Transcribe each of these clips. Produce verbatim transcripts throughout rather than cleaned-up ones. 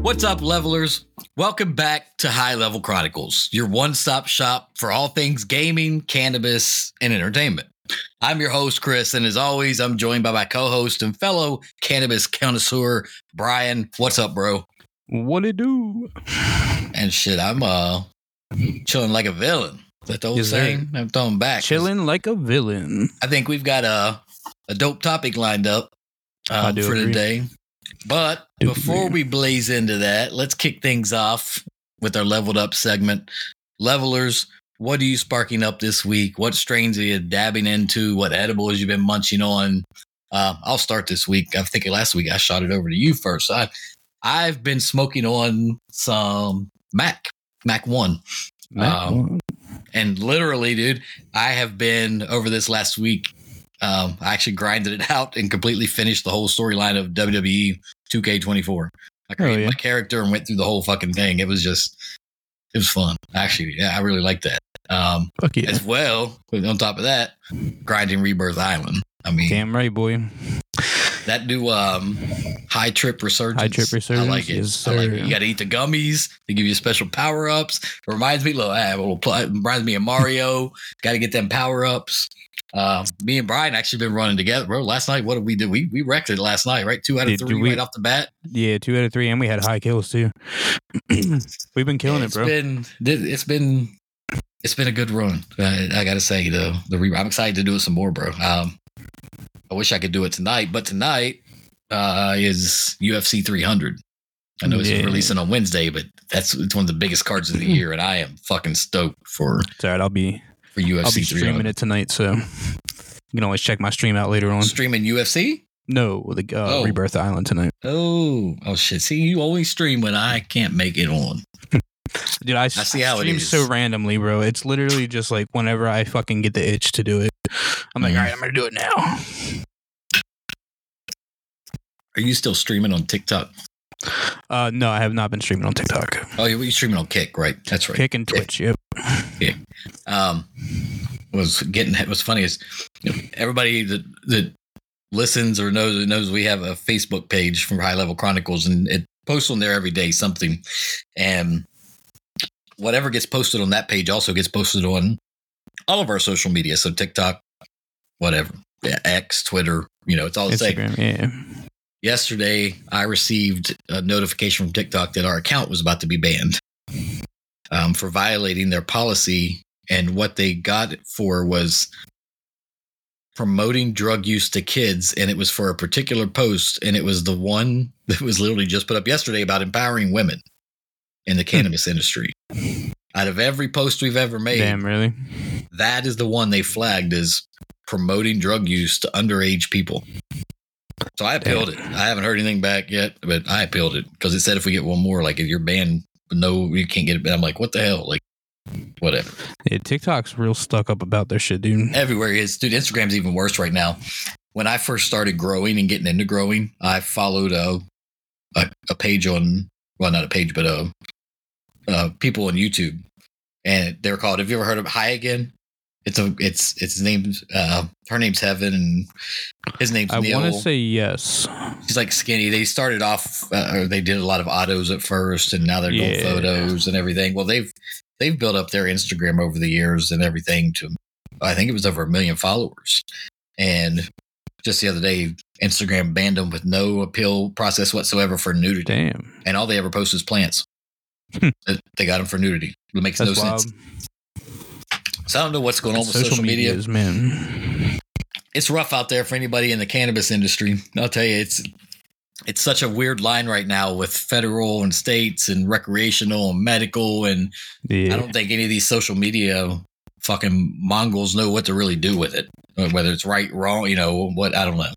What's up, levelers? Welcome back to High Level Chronicles, your one-stop shop for all things gaming, cannabis, and entertainment. I'm your host, Chris, and as always, I'm joined by my co-host and fellow cannabis connoisseur, Brian. What's up, bro? What it do? And shit, I'm uh chilling like a villain. That's the old Yes, saying. I'm throwing back. Chilling like a villain. I think we've got a, a dope topic lined up um, for agree. today. But Do before agree. we blaze into that, let's kick things off with our leveled up segment. Levelers, what are you sparking up this week? What strains are you dabbing into? What edibles you've been munching on? Uh, I'll start this week. I think last week I shot it over to you first. I, I've been smoking on some Mac, Mac One. Um, and literally, dude, I have been over this last week. Um, I actually grinded it out and completely finished the whole storyline of W W E two K twenty-four. I created yeah. my character and went through the whole fucking thing. It was just, it was fun. Actually, yeah, I really liked that. Um, Fuck yeah. as well, on top of that, grinding Rebirth Island. I mean, Damn right, boy. that new um, high trip resurgence. High trip resurgence, I like it. yes, I like it. sir. You got to eat the gummies. They give you special power ups. It reminds me, look, ah, well, it reminds me of Mario. Got to get them power ups. Uh, me and Brian actually been running together, bro. Last night, what did we do? We we wrecked it last night, right? Two out of Did- three did we- right off the bat. Yeah, two out of three, and we had high kills too. We've been killing Yeah, it, it's bro. Been, it's been it's been a good run. I, I got to say, the the re- I'm excited to do it some more, bro. Um, I wish I could do it tonight, but tonight uh, is U F C three hundred. I know it's Yeah. releasing on Wednesday, but that's it's one of the biggest cards of the year, and I am fucking stoked for It's all right. I'll be for U F I'll C be three streaming hundred. it tonight, so you can always check my stream out later on. Streaming U F C? No, the uh, Oh. Rebirth Island tonight, Oh, oh shit! See, you always stream when I can't make it on. dude. I, see how it stream is. so randomly, bro. It's literally just like whenever I fucking get the itch to do it, I'm like, Mhm. all right, I'm gonna do it now. Are you still streaming on TikTok? Uh, no, I have not been streaming on TikTok. Oh, you're you're streaming on Kick, right? That's right. Kick and Twitch, yep. Um, was getting it was funny is you know, everybody that that listens or knows knows we have a Facebook page from High Level Chronicles, and it posts on there every day something, and whatever gets posted on that page also gets posted on all of our social media. So TikTok, whatever, yeah, X, Twitter, you know, it's all the same. Instagram, yeah. Yesterday, I received a notification from TikTok that our account was about to be banned um, for violating their policy. And what they got it for was promoting drug use to kids. And it was for a particular post. And it was the one that was literally just put up yesterday about empowering women in the cannabis industry. Out of every post we've ever made, Damn, really? that is the one they flagged as promoting drug use to underage people. So I appealed it. I haven't heard anything back yet, but I appealed it because it said if we get one more, like if you're banned, no, you can't get it. I'm like, what the hell? Like, whatever. Yeah, TikTok's real stuck up about their shit, dude. Everywhere is, dude. Instagram's even worse right now. When I first started growing and getting into growing, I followed a a, a page on, well, not a page, but uh, uh, people on YouTube, and they're called. Have you ever heard of High Again? It's a, it's, it's named, uh, her name's Heaven and his name's I Neil. want to say yes. He's like skinny. They started off, uh, or they did a lot of autos at first, and now they're doing Yeah. photos and everything. Well, they've they've built up their Instagram over the years and everything to, I think it was over a million followers. And just the other day, Instagram banned them with no appeal process whatsoever for nudity, Damn. and all they ever post is plants. Hmm. They got them for nudity. It makes That's no wild. sense. So I don't know what's going on with Social, social media. medias, man. It's rough out there for anybody in the cannabis industry. I'll tell you, it's it's such a weird line right now with federal and states and recreational and medical, and Yeah. I don't think any of these social media fucking Mongols know what to really do with it, whether it's right, wrong, you know what? I don't know.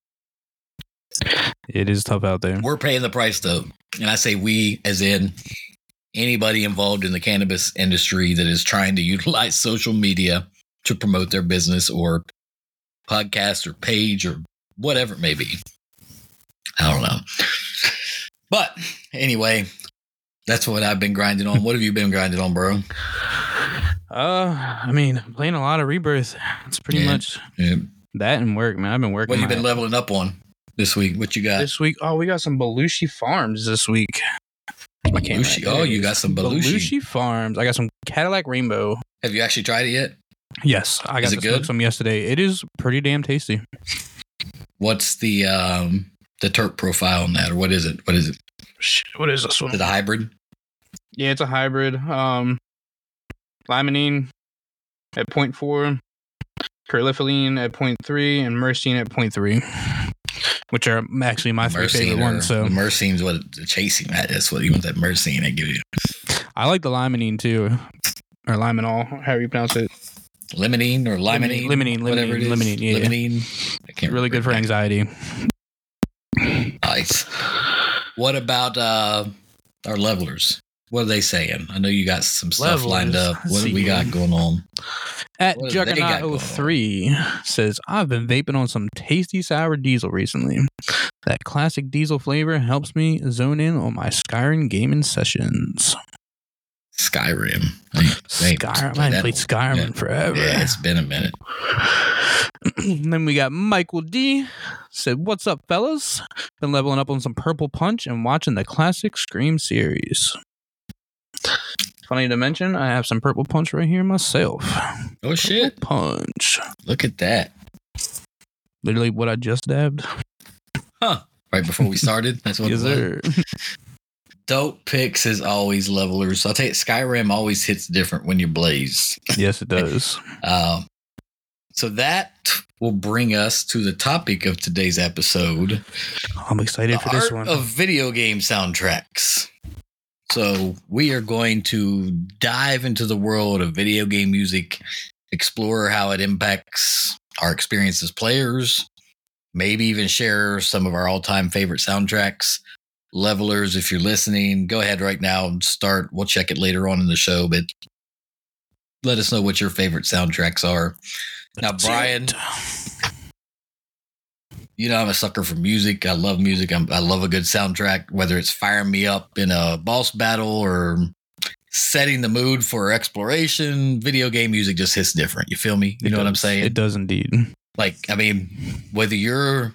It is tough out there. We're paying the price though, and I say we, as in anybody involved in the cannabis industry that is trying to utilize social media to promote their business or podcast or page or whatever it may be. I don't know. But anyway, that's what I've been grinding on. What have you been grinding on, bro? Uh, I mean, I'm playing a lot of Rebirth. It's pretty Yeah. much Yeah. that and work, man. I've been working. What have you my- been leveling up on this week? What you got? this week? Oh, we got some Belushi Farms this week. My camera. Belushi. Oh, you got some Belushi. Belushi Farms. I got some Cadillac Rainbow. Have you actually tried it yet? Yes, I got Is to it smoke good? some yesterday. It is pretty damn tasty. What's the um the terp profile on that, or what is it? What is it? Shit, what is this one? Is it a hybrid? Yeah, it's a hybrid. Um, limonene at zero point four, perliphiline at zero point three, and myrcene at zero point three, which are actually my three favorite or- ones. So the myrcene's what the chasing that. That's what you want, that myrcene they give you. I like the limonene too, or limonol, however you pronounce it. Limonene or limonene, Limonene, whatever it is. limonene, yeah, yeah. limonene. I can't. Really good for remember anxiety. it. Nice. What about uh our levelers? What are they saying? I know you got some stuff Levelers, lined up. let's What do we see. got going on? At What do they got Juggernaut going on? oh three says, I've been vaping on some tasty sour diesel recently. That classic diesel flavor helps me zone in on my Skyrim gaming sessions. Skyrim. I ain't- I ain't Skyrim. played I haven't that played one. Skyrim Yeah. in forever. Yeah, it's been a minute. And then we got Michael D. Said, what's up, fellas? Been leveling up on some Purple Punch and watching the classic Scream series. Funny to mention, I have some Purple Punch right here myself. Oh shit! Punch. Look at that. Literally what I just dabbed. Huh? Right before we started. That's what Yes, it was. sir. Dope picks is always levelers. So I'll tell you, Skyrim always hits different when you blaze. Yes, it does. Um, so that will bring us to the topic of today's episode: I'm excited the for this art one. of video game soundtracks. So we are going to dive into the world of video game music, explore how it impacts our experience as players, maybe even share some of our all-time favorite soundtracks. Levelers, if you're listening, go ahead right now and start. We'll check it later on in the show, but let us know what your favorite soundtracks are. Now, That's Brian, it. you know I'm a sucker for music. I love music. I'm, I love a good soundtrack, whether it's firing me up in a boss battle or setting the mood for exploration. Video game music just hits different. You feel me? You It know what I'm does. saying? It does indeed. Like, I mean, whether you're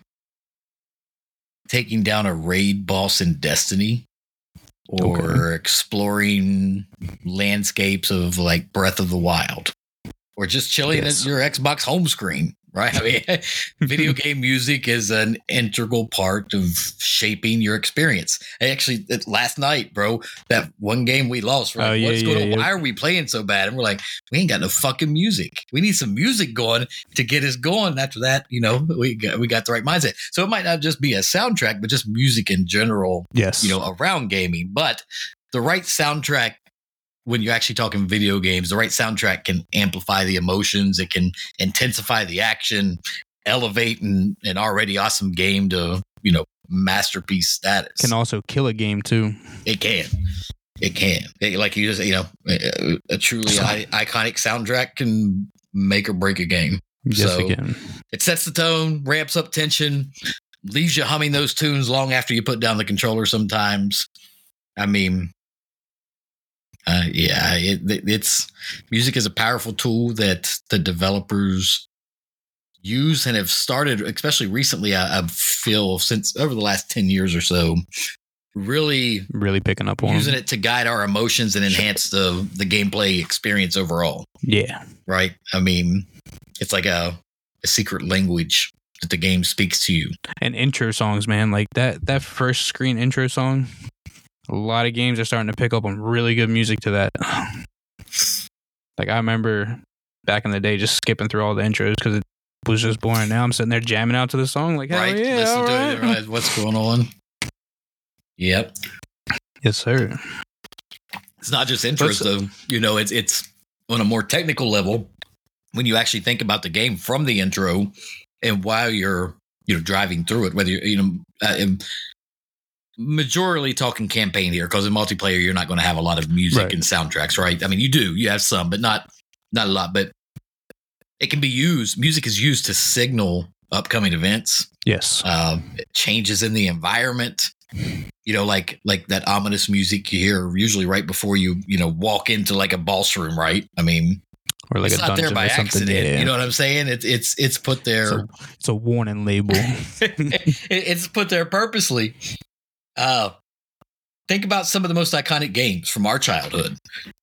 taking down a raid boss in Destiny or Okay. exploring landscapes of like Breath of the Wild or just chilling Yes. at your Xbox home screen, right? I mean, video game music is an integral part of shaping your experience. Actually, it- last night, bro, that one game we lost, we're like, Oh, yeah, what's going yeah, on? yeah. Why are we playing so bad? And we're like, we ain't got no fucking music. We need some music going to get us going. After that, you know, we got, we got the right mindset. So it might not just be a soundtrack, but just music in general, Yes. you know, around gaming. But the right soundtrack, when you're actually talking video games, the right soundtrack can amplify the emotions. It can intensify the action, elevate an, an already awesome game to, you know, masterpiece status. Can also kill a game too. It can. It can. It- like you just, you know, a, a truly So- I- iconic soundtrack can make or break a game. Yes, So- it can. It sets the tone, ramps up tension, leaves you humming those tunes long after you put down the controller sometimes. I mean, uh, yeah, it, it, it's music is a powerful tool that the developers use and have started, especially recently, I, I feel since over the last ten years or so, really Really picking up on using them. it to guide our emotions and enhance the, the gameplay experience overall. Yeah. Right? I mean, it's like a, a secret language that the game speaks to you. And intro songs, man. Like that that first screen intro song. A lot of games are starting to pick up on really good music to that. Like I remember back in the day just skipping through all the intros because it was just boring. Now I'm sitting there jamming out to the song like, hell Right? yeah, Listen all to it right. and realize what's going on. Yep. Yes, sir. It's not just intros, though. You know, it's it's on a more technical level when you actually think about the game from the intro and while you're you know driving through it. Whether you're you know uh, and majorly talking campaign here, because in multiplayer you're not going to have a lot of music Right. and soundtracks, right? I mean, you do, you have some, but not not a lot. But it can be used. Music is used to signal upcoming events, Yes. um, changes in the environment. You know, like like that ominous music you hear usually right before you you know walk into like a boss room, right? I mean, Or like it's a not there dungeon by or something. accident. Yeah. You know what I'm saying? It's it's it's put there. it's, a, it's a warning label. It- it's put there purposely. Uh, think about some of the most iconic games from our childhood.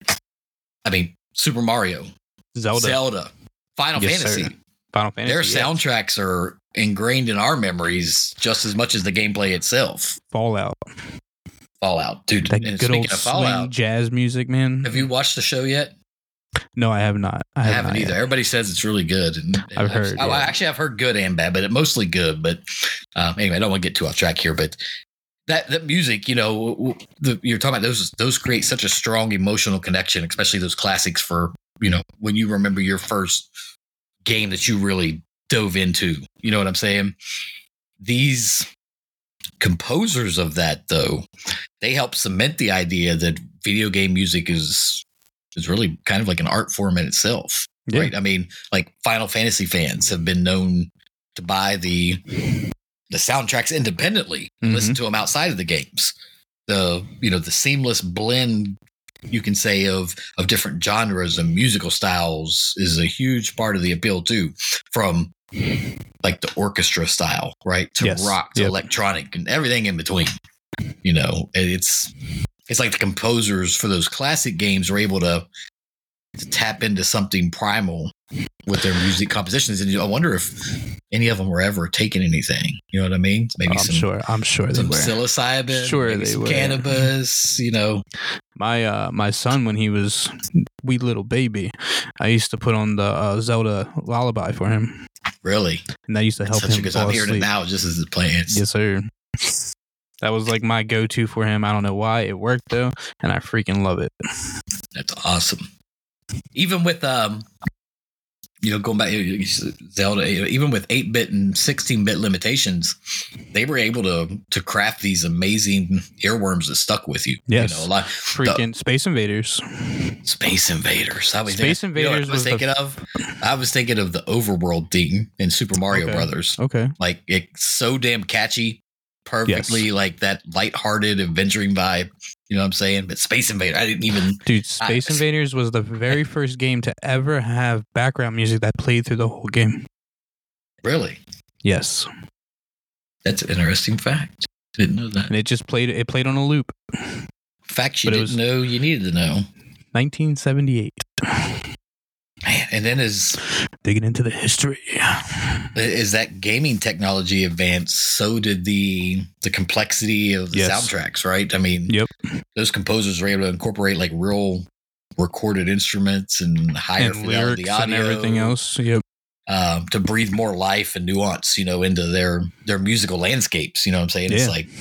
I mean, Super Mario, Zelda, Zelda, Final Yes, Fantasy. sir. Final Fantasy. Their yes. soundtracks are ingrained in our memories just as much as the gameplay itself. Fallout. Fallout, dude. That And good old speaking of swing Fallout, jazz music, man. have you watched the show yet? No, I have not. I, I have haven't not either. yet. Everybody says it's really good. And, and I've heard, I, yeah. I actually, I've heard good and bad, but it, mostly good. But um, anyway, I don't want to get too off track here. But that that music, you know, the, you're talking about those. Those create such a strong emotional connection, especially those classics for you know when you remember your first game that you really dove into. You know what I'm saying? These composers of that, though, they help cement the idea that video game music is is really kind of like an art form in itself, Yeah. right? I mean, like Final Fantasy fans have been known to buy the the soundtracks independently and Mhm. listen to them outside of the games. The you know the seamless blend, you can say, of of different genres and musical styles is a huge part of the appeal too. From like the orchestra style, right, to Yes. rock to Yep. electronic and everything in between. You know, it's it's like the composers for those classic games are able to to tap into something primal with their music compositions, and I wonder if any of them were ever taking anything. You know what I mean? Maybe I'm some sure. I'm sure they some were. psilocybin, Sure maybe they some were. cannabis. You know, My uh, my son, when he was wee little baby, I used to put on the uh, Zelda lullaby for him, really. and that used to help Such a him good. fall I'm hearing asleep. it now just as it plays. Yes, sir. That was like my go-to for him. I don't know why it worked though, and I freaking love it. That's awesome. Even with um, you know, going back to Zelda, even with eight bit and sixteen bit limitations, they were able to to craft these amazing earworms that stuck with you. Yes. You know, a lot Freaking Space Invaders. Space Invaders. I was Space thinking, you know what Invaders I was was the- thinking of. I was thinking of the Overworld theme in Super Mario Okay. Brothers. Okay. Like it's so damn catchy, perfectly like that lighthearted adventuring vibe. You know what I'm saying? But Space Invader, I didn't even. Dude, Space I- Invaders was the very first game to ever have background music that played through the whole game. Really? Yes. That's an interesting fact. Didn't know that. And it just played it played on a loop. Facts you But it didn't was- know you needed to know. nineteen seventy-eight. Man, and then as Digging into the history. as that gaming technology advanced, so did the the complexity of the Yes. soundtracks, right? I mean, Yep. those composers were able to incorporate like real recorded instruments and higher And fidelity lyrics audio and everything else. Yep. um, to breathe more life and nuance, you know, into their their musical landscapes. You know what I'm saying? Yeah. It's like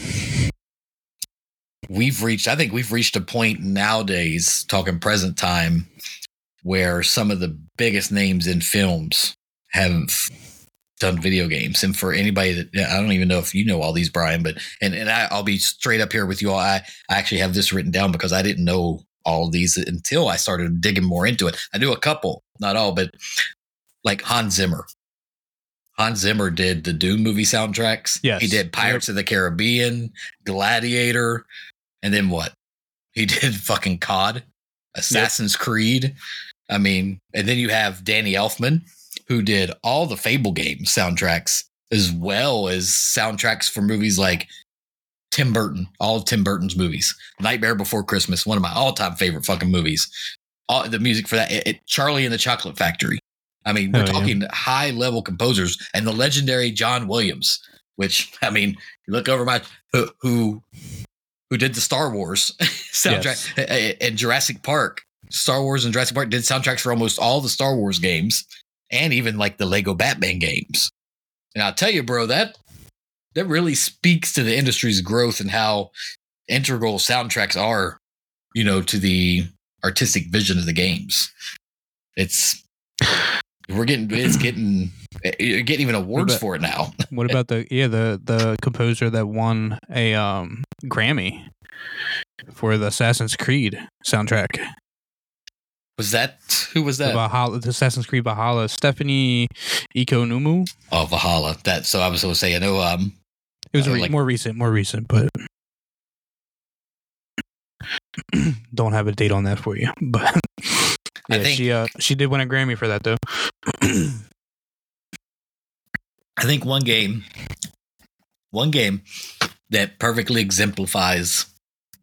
we've reached. I think we've reached a point nowadays, talking present time, where some of the biggest names in films have done video games. And for anybody that I don't even know if you know all these, Brian, but and and I, I'll be straight up here with you all. I I actually have this written down because I didn't know all of these until I started digging more into it. I knew a couple, not all, but like Hans Zimmer. Hans Zimmer did the Doom movie soundtracks. Yes. He did Pirates of the Caribbean, Gladiator, and then what? He did fucking C O D, Assassin's Creed. I mean, and then you have Danny Elfman, who did all the Fable games soundtracks, as well as soundtracks for movies like Tim Burton, all of Tim Burton's movies. Nightmare Before Christmas, one of my all-time favorite fucking movies. All the music for that, it, it- Charlie and the Chocolate Factory. I mean, we're Oh, yeah. talking high-level composers, and the legendary John Williams, which I mean, you look over my who who, who did the Star Wars soundtrack and Jurassic Park. Star Wars and Jurassic Park did soundtracks for almost all the Star Wars games, and even like the Lego Batman games. And I'll tell you, bro, that that really speaks to the industry's growth and how integral soundtracks are, you know, to the artistic vision of the games. It's we're getting it's getting you're getting even awards about- for it now. What about the yeah the the composer that won a um Grammy for the Assassin's Creed soundtrack? Was that who was The, that? Valhalla, the Assassin's Creed Valhalla, Stephanie Ikonumu. Oh, Valhalla. That so I was going to say I know um It was Uh, re- like- more recent, more recent, but don't have a date on that for you. But I yeah, think- she uh she did win a Grammy for that though. I think one game, one game that perfectly exemplifies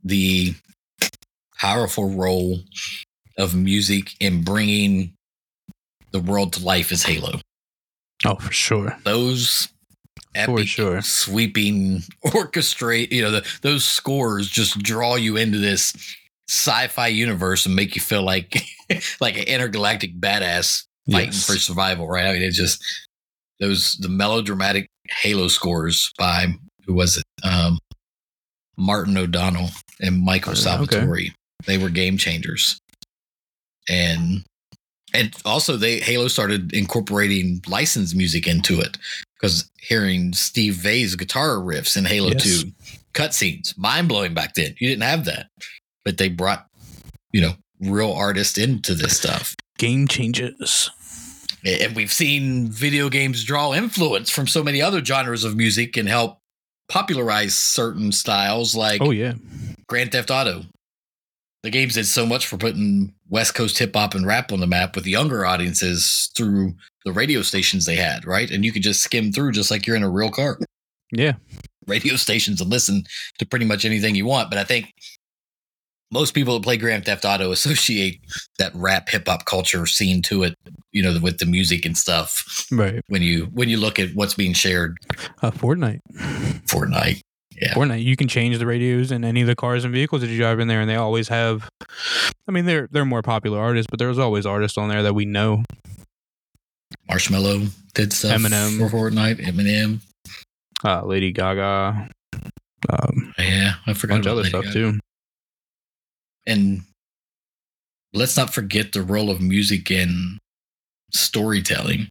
the powerful role of music in bringing the world to life is Halo. Oh, for sure. Those epic, For sure. sweeping, orchestrate, you know, the, those scores just draw you into this sci-fi universe and make you feel like like an intergalactic badass fighting Yes. for survival, right? I mean, it's just those the melodramatic Halo scores by who was it? Um, Martin O'Donnell and Michael Uh, Salvatore. okay. They were game changers, and and also they Halo started incorporating licensed music into it because hearing Steve Vai's guitar riffs in Halo Yes. two cutscenes, mind blowing back then. You didn't have that, but they brought you know real artists into this stuff. Game changes. And we've seen video games draw influence from so many other genres of music and help popularize certain styles like Oh, yeah. Grand Theft Auto. The games did so much for putting West Coast hip hop and rap on the map with younger audiences through the radio stations they had, right? And you could just skim through just like you're in a real car. Yeah. Radio stations and listen to pretty much anything you want. But I think most people that play Grand Theft Auto associate that rap hip hop culture scene to it, you know, with the music and stuff. Right. When you when you look at what's being shared, Uh, Fortnite. Fortnite, yeah, Fortnite. You can change the radios in any of the cars and vehicles that you drive in there, and they always have. I mean, they're they're more popular artists, but there's always artists on there that we know. Marshmello did stuff Eminem. for Fortnite, Eminem, Uh, Lady Gaga. Um, yeah, I a forgot bunch of about other Lady stuff Gaga. too. And let's not forget the role of music in storytelling.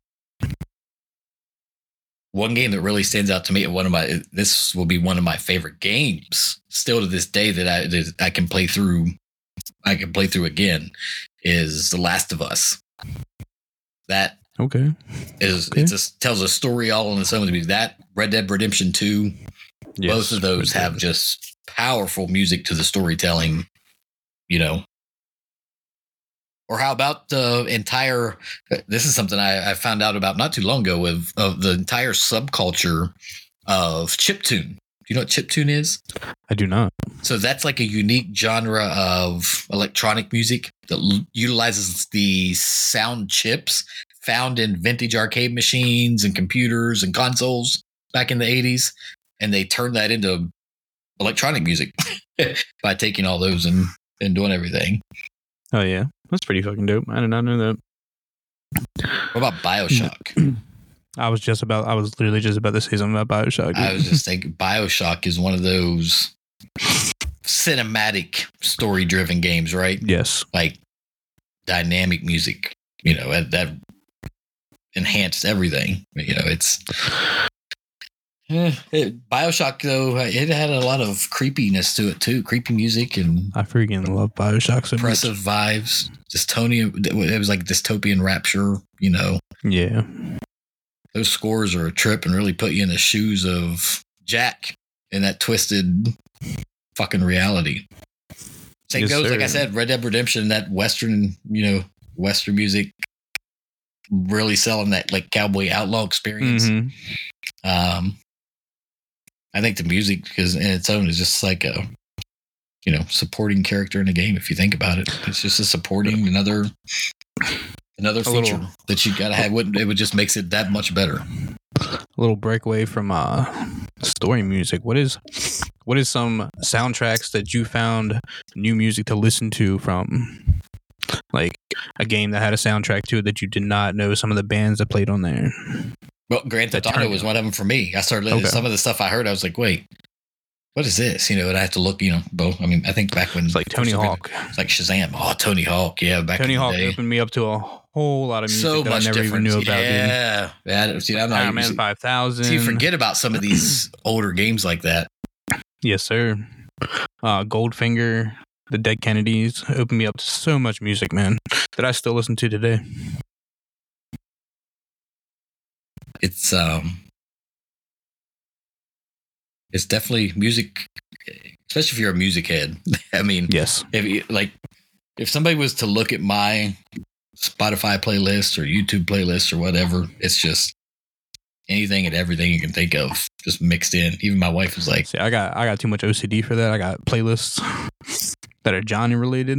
One game that really stands out to me, one of my this will be one of my favorite games still to this day that I that I can play through. I can play through again is The Last of Us. That Okay. is Okay. it just tells a story all on its own. That Red Dead Redemption two, Yes. both of those have just powerful music to the storytelling. You know. Or how about the entire? This is something I, I found out about not too long ago of of the entire subculture of chiptune. Do you know what chiptune is? I do not. So that's like a unique genre of electronic music that l- utilizes the sound chips found in vintage arcade machines and computers and consoles back in the eighties, and they turned that into electronic music by taking all those and and doing everything. Oh yeah, that's pretty fucking dope. I did not know that. What about BioShock? I was just about. I was literally just about to say something about Bioshock. Dude. I was just thinking BioShock is one of those cinematic story driven games, right? yes. Like dynamic music, you know, that, that enhanced everything. You know, it's eh, it, BioShock though, it had a lot of creepiness to it too, creepy music and I freaking love Bioshock so oppressive vibes. Dystonia, it was like dystopian rapture, you know. much. Yeah. Those scores are a trip and really put you in the shoes of Jack in that twisted fucking reality. Same Yes, goes, like I sir. said, Red Dead Redemption, that Western, you know, Western music really selling that like cowboy outlaw experience. Mhm. Um, I think the music is in its own is just like a, you know, supporting character in a game. If you think about it, it's just a supporting another, another A feature little- that you gotta have. Wouldn't it would just makes it that much better. A little breakaway from uh story music. What is what is some soundtracks that you found new music to listen to from like a game that had a soundtrack to it that you did not know some of the bands that played on there? Well, Grand Theft That Auto turned was you- one of them for me. I started listening Okay. some of the stuff I heard. I was like, wait, what is this? You know, and I have to look, you know, both. I mean, I think back when It's like Tony Hawk. it's like Shazam. Oh, Tony Hawk. Yeah. Back Tony in the Hawk day. opened me up to a whole lot of music So that much I never difference. even knew about. Dude. yeah. Yeah. See, I'm not Iron even, Man see, five thousand. see, you forget about some of these older games like that. Yes, sir. Uh, Goldfinger, the Dead Kennedys opened me up to so much music, man, that I still listen to today. It's, um, it's definitely music, especially if you're a music head. I mean, Yes. if you like, if somebody was to look at my Spotify playlist or YouTube playlist or whatever, it's just anything and everything you can think of just mixed in. Even my wife was like, See, I got I got too much O C D for that. I got playlists that are Johnny related.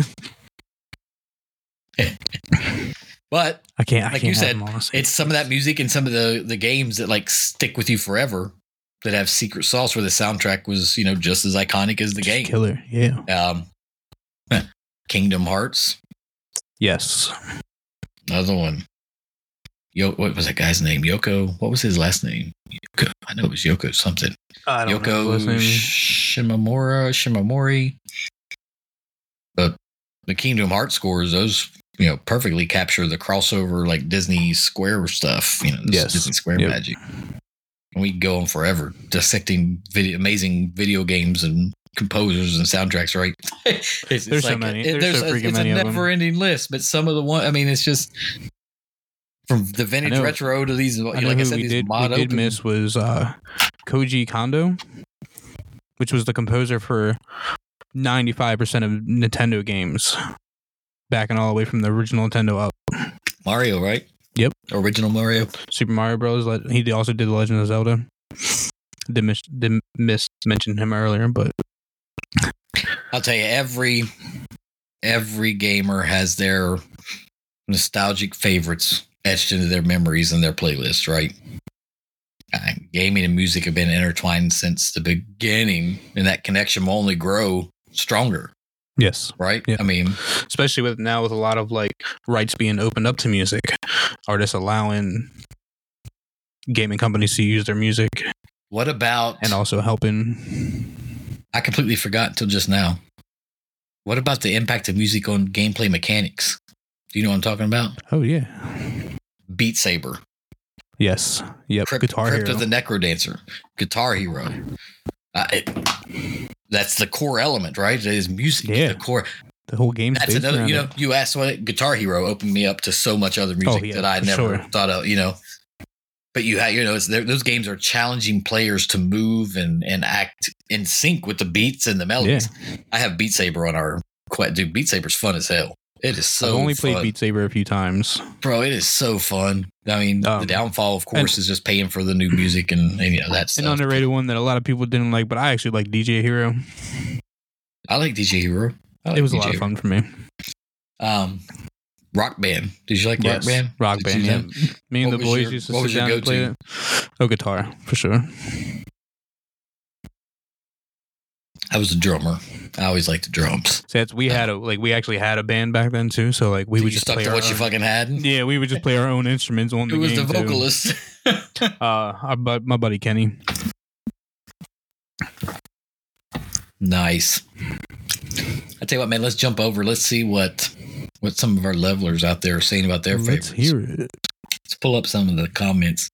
but I can't. I like can't you said, them all. it's some of that music and some of the the games that like stick with you forever, that have secret sauce where the soundtrack was, you know, just as iconic as the Just game. Killer, yeah. Um, Kingdom Hearts, Yes. another one. Yo, what was that guy's name? Yoko. What was his last name? Yoko. I know it was Yoko something. I don't know Yoko his name. Shimamura, Shimamori. But the Kingdom Hearts scores, those, you know, perfectly capture the crossover like Disney Square stuff. You know, this Yes. Disney Square Yep. magic. And we go on forever dissecting video, amazing video games and composers and soundtracks. Right? it's, it's There's so like many. it- There's so freaking it's many a of them. never-ending list. But some of the one, I mean, it's just from the vintage I know- retro to these. I know Like I who said, we these did, we mod did open. miss was uh, Koji Kondo, which was the composer for ninety-five percent of Nintendo games, backing all the way from the original Nintendo up. Mario, right? Yep. Original Mario. Super Mario Bros. Le- He also did The Legend of Zelda. Did miss, did miss mention him earlier, but I'll tell you, every every gamer has their nostalgic favorites etched into their memories and their playlists, right? Uh, gaming and music have been intertwined since the beginning, and that connection will only grow stronger, yes. right? Yeah. I mean, Especially with now with a lot of like rights being opened up to music, artists allowing gaming companies to use their music what about? and also helping. I completely forgot until just now. What about the impact of music on gameplay mechanics? Do you know what I'm talking about? Oh yeah. Beat Saber. Yes. Yep. Crypt, Guitar Crypt Hero. of the Necro Dancer, Guitar Hero. Uh, it, that's the core element, right? It is music. Yeah. The core. The whole game's That's based another. around You know, it. you asked what Guitar Hero opened me up to so much other music Oh, yeah, that I for never sure. thought of. You know, but you have, you know, it's, those games are challenging players to move and and act in sync with the beats and the melodies. I have Beat Saber on our. Dude, Beat Saber's fun as hell. It is so I've only fun. played Beat Saber a few times. Bro, it is so fun. I mean, Um, the downfall, of course, is just paying for the new music and, and you know that An stuff. underrated one that a lot of people didn't like, but I actually like D J Hero. I like D J Hero. I like It was D J a lot of Hero. fun for me. Um, Rock Band. Did you like Rock Yes, Band? Rock Did Band. you Yeah. know- Me and What the was boys your- used to what sit was your down and play go-to? it. Oh, guitar for sure. I was a drummer. I always liked the drums. So that's we had a like we actually had a band back then too. So like we So would you just stuck play to our what you own- fucking had. Yeah, we would just play our own instruments on the Who was game the too. vocalist? Uh, our, bud- my buddy Kenny. Nice. I tell you what, man. Let's jump over. Let's see what what some of our levelers out there are saying about their Let's favorites. hear it. Let's pull up some of the comments.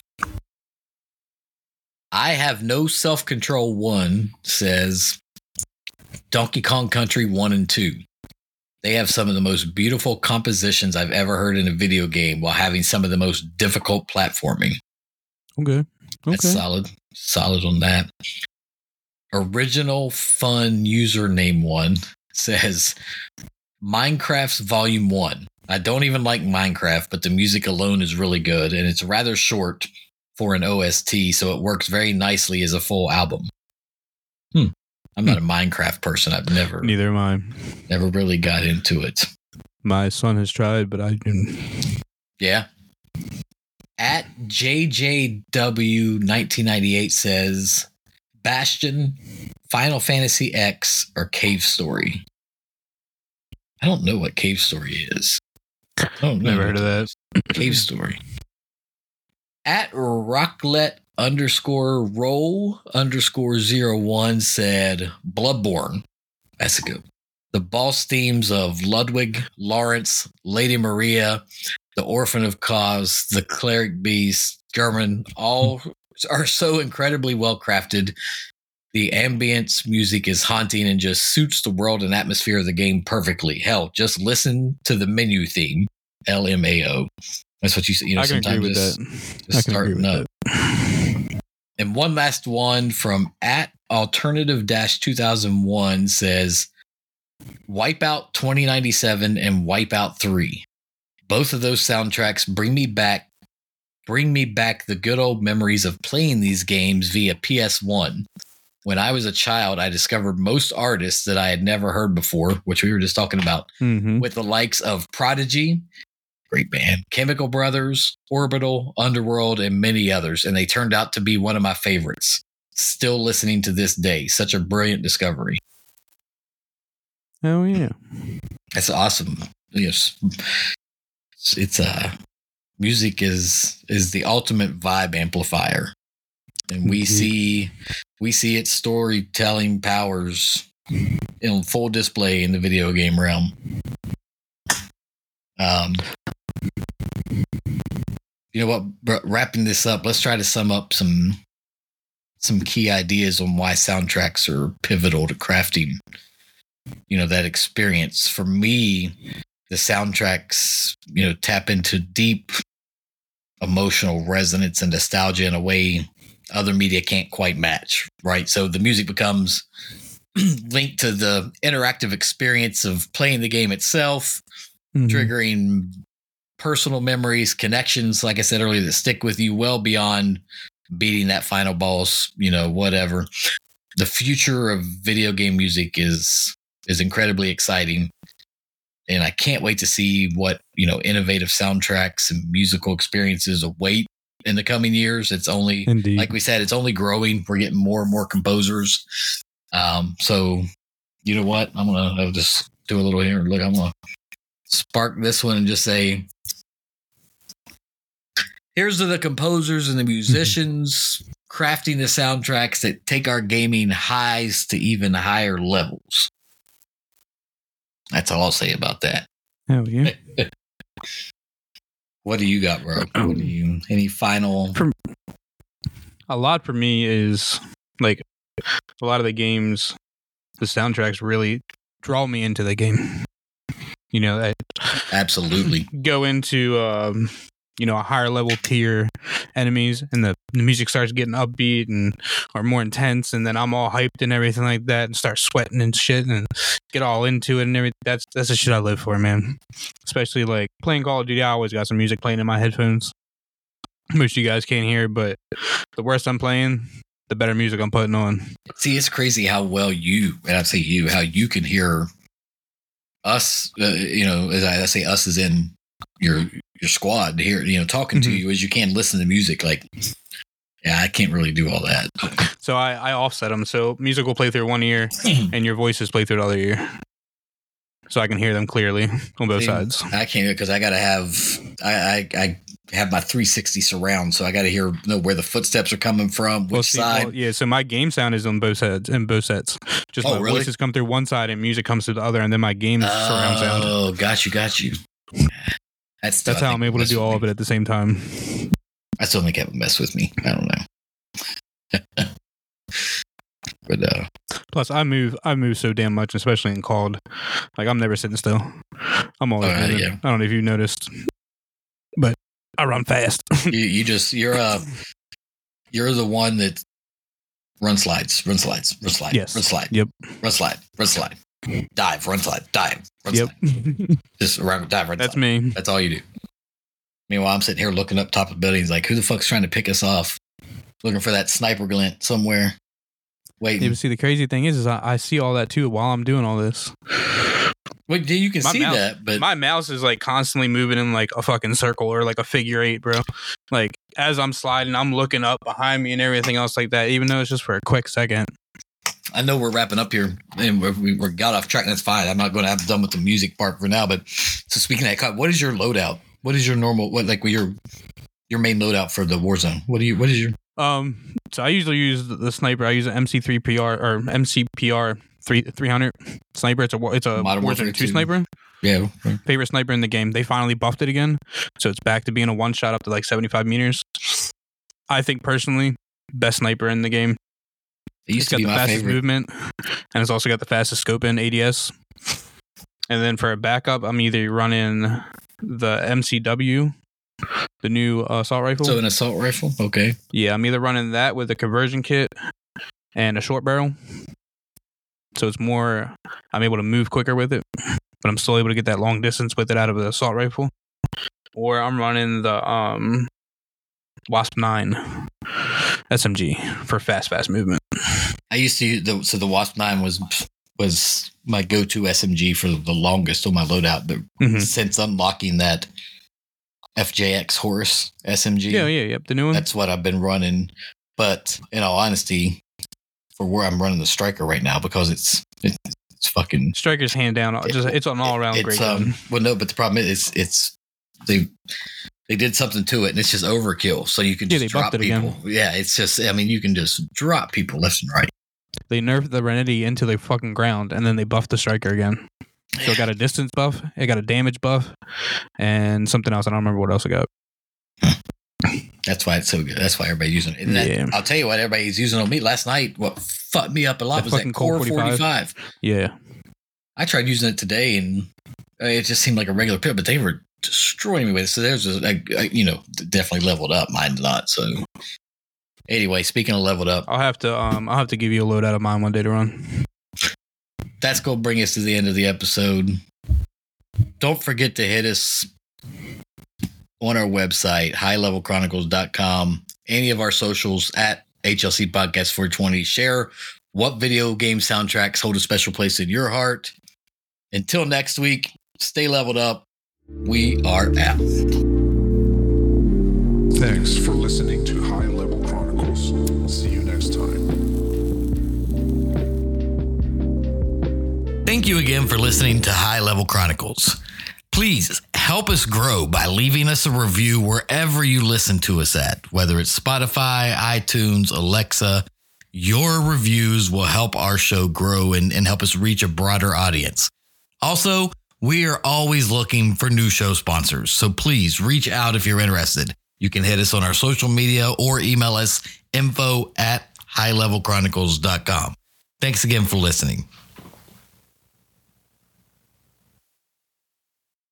I have no self-control. One says Donkey Kong Country one and two. They have some of the most beautiful compositions I've ever heard in a video game while having some of the most difficult platforming. Okay. That's Okay. solid. Solid on that. Original Fun Username one says Minecraft's Volume one. I don't even like Minecraft, but the music alone is really good, and it's rather short for an O S T, so it works very nicely as a full album. Hmm. I'm not a Minecraft person. I've never, Neither am I. never really got into it. My son has tried, but I didn't. Yeah. At J J W nineteen ninety-eight says Bastion, Final Fantasy X, or Cave Story. I don't know what Cave Story is. I don't know. Never heard of that. Cave Story. At Rocklet underscore roll underscore zero one said Bloodborne. That's a good. The boss themes of Ludwig, Lawrence, Lady Maria, the Orphan of Cause, the Cleric Beast, German, all are so incredibly well crafted. The ambience music is haunting and just suits the world and atmosphere of the game perfectly. Hell, just listen to the menu theme, L M A O. That's what you say. You know, I can agree sometimes with just, that. just I can agree starting with up. that. And one last one from at alternative two thousand one says Wipeout twenty ninety-seven and Wipeout three. Both of those soundtracks bring me back bring me back the good old memories of playing these games via P S one. When I was a child, I discovered most artists that I had never heard before, which we were just talking about, Mm-hmm. with the likes of Prodigy, great band, Chemical Brothers, Orbital, Underworld, and many others. And they turned out to be one of my favorites. Still listening to this day. Such a brilliant discovery. Oh yeah. That's awesome. Yes. It's, it's uh music is is the ultimate vibe amplifier. And we Mhm. see we see its storytelling powers in full display in the video game realm. Um, you know what? Wrapping this up, let's try to sum up some some key ideas on why soundtracks are pivotal to crafting, you know, that experience. For me, the soundtracks, you know, tap into deep emotional resonance and nostalgia in a way other media can't quite match, right? So the music becomes linked to the interactive experience of playing the game itself, Mhm. triggering personal memories, connections, like I said earlier, that stick with you well beyond beating that final boss, you know, whatever. The future of video game music is is incredibly exciting. And I can't wait to see what, you know, innovative soundtracks and musical experiences await in the coming years. It's only, Indeed. like we said, it's only growing. We're getting more and more composers. Um, so, you know what? I'm going to just do a little here. Look, I'm going to spark this one and just say, here's to the composers and the musicians crafting the soundtracks that take our gaming highs to even higher levels. That's all I'll say about that. Hell yeah. What do you got, bro? What do you, any final? For, a lot for me is like a lot of the games, the soundtracks really draw me into the game. You know, I Absolutely. go into um, you know, a higher level tier enemies, and the, the music starts getting upbeat and or more intense, and then I'm all hyped and everything like that, and start sweating and shit, and get all into it and everything. That's that's the shit I live for, man. Especially like playing Call of Duty, I always got some music playing in my headphones. Most of you guys can't hear, but the worse I'm playing, the better music I'm putting on. See, it's crazy how well you, and I say you, how you can hear us. Uh, you know, as I, I say, us is in your your squad here. You know, talking Mm-hmm. to you as you can listen to music. Like, yeah, I can't really do all that. So I, I offset them. So music will play through one ear, and your voices play through the other ear, so I can hear them clearly on both See, sides. I can't because I gotta have I I. I have my three sixty surround, so I got to hear know where the footsteps are coming from, which Well, see, side. well, yeah, so my game sound is on both sides, in both sets. Just Oh, my really? voices come through one side and music comes through the other, and then my game surround sound. Oh, got you, got you. That's That's how I'm able to do all of it at the same time. I still think it would mess with me. I don't know. But uh, Plus, I move, I move so damn much, especially in C O D. Like I'm never sitting still. I'm always Oh, moving. yeah. I don't know if you noticed, but I run fast. you, you just you're uh you're the one that run slides, run slides, run slide, Yes. run slide, Yep. run slide, run slide, dive, run slide, dive, run Yep. slide, just around, dive, run That's slide. me. That's all you do. Meanwhile, I'm sitting here looking up top of buildings, like, who the fuck's trying to pick us off? Looking for that sniper glint somewhere. Waiting. Yeah, but see, the crazy thing is, is I, I see all that too while I'm doing all this. Wait, dude, you can My see mouse- that, but My mouse is like constantly moving in like a fucking circle or like a figure eight, bro. Like as I'm sliding, I'm looking up behind me and everything else like that, even though it's just for a quick second. I know we're wrapping up here and we're, we we got off track. And that's fine. I'm not going to have done with the music part for now. But so speaking of that, what is your loadout? What is your normal? What like your your main loadout for the Warzone? What do you? What is your? Um, so I usually use the, the sniper. I use an M C three P R or M C P R three three hundred sniper. It's a wa- it's a Modern Warfare Warzone two two. sniper. Yeah. Favorite sniper in the game. They finally buffed it again, so it's back to being a one shot up to like seventy-five meters. I think personally, best sniper in the game. It used It's to got be the my fastest favorite. movement, and it's also got the fastest scope in A D S. And then for a backup, I'm either running the M C W, the new uh, assault rifle. So an assault rifle, okay. Yeah, I'm either running that with a conversion kit and a short barrel. So it's more, I'm able to move quicker with it, but I'm still able to get that long distance with it out of the assault rifle. Or I'm running the um Wasp nine S M G for fast, fast movement. I used to use the, so the Wasp nine was was my go-to S M G for the longest on my loadout, but mm-hmm. since unlocking that F J X Horus S M G, yeah, yeah, yep, the new one. That's what I've been running. But in all honesty, for where I'm running the Striker right now, because it's it's, it's fucking Striker's hand down. It, just it's an all around great um, gun. Well, no, but the problem is it's it's they they did something to it, and it's just overkill. So you can just yeah, drop people. Again. Yeah, it's just I mean you can just drop people left and right. They nerfed the Renity into the fucking ground, and then they buffed the Striker again. So it got a distance buff, it got a damage buff, and something else. I don't remember what else it got. That's why it's so good. That's why everybody's using it. And that, yeah. I'll tell you what, everybody's using on me last night. What fucked me up a lot that was that Core forty-five. Yeah. I tried using it today, and it just seemed like a regular pill, but they were destroying me with it. So there's, a, a, a, you know, definitely leveled up. Mine not. So anyway, speaking of leveled up, I'll have to, um, I'll have to give you a load out of mine one day to run. That's going to bring us to the end of the episode. Don't forget to hit us on our website, high level chronicles dot com, any of our socials at H L C Podcast four twenty. Share what video game soundtracks hold a special place in your heart. Until next week, stay leveled up. We are out. Thanks for listening to High Level Chronicles. See you next time. Thank you again for listening to High Level Chronicles. Please help us grow by leaving us a review wherever you listen to us at, whether it's Spotify, iTunes, Alexa. Your reviews will help our show grow and, and help us reach a broader audience. Also, we are always looking for new show sponsors, so please reach out if you're interested. You can hit us on our social media or email us info at high level chronicles dot com. Thanks again for listening.